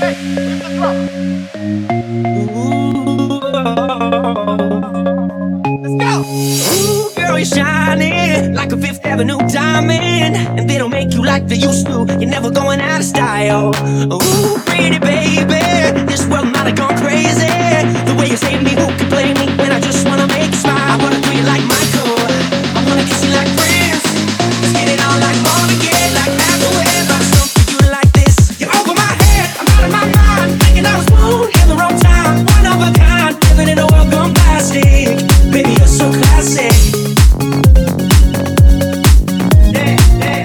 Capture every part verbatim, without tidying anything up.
Let's go. Ooh, girl, you're shining like a Fifth Avenue diamond, and they don't make you like they used to. You're never going out of style. Ooh, pretty baby, this world might have gone crazy. The way you save me, who can blame me when I just wanna make you smile? I wanna do you like Michael, I wanna kiss you like Prince. Let's get it on like Marvin Gaye, like Hathaway. But something you like this, you're over my head, I'm out of my mind, thinking I was born in the wrong time. One of a kind, living in a world gone plastic. Baby, you're so classic. Yeah, yeah.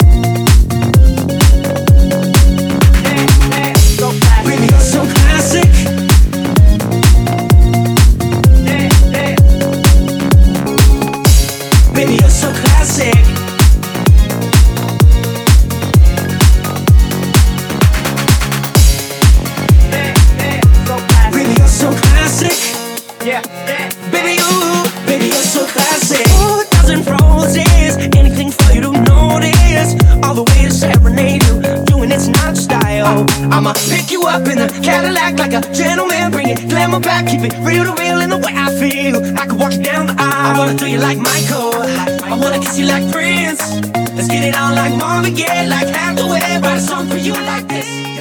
Yeah, yeah. So classic. Baby, you're so classic. Yeah, yeah. Baby, you're so classic. Yeah, yeah. So classic. Baby, you're so classic. Yeah, yeah. Baby, you, baby, you're so classic. Ooh, a dozen roses, anything for you to notice. All the way to serenade you, doing it's not style. I'ma pick you up in a Cadillac like a gentleman, bring it glamour back, keep it real to real in the way I feel. I could walk you down the aisle. I wanna do you like Michael, I wanna kiss you like Prince. Let's get it on like Marvin Gaye, like Hathaway. Write a song for you like this.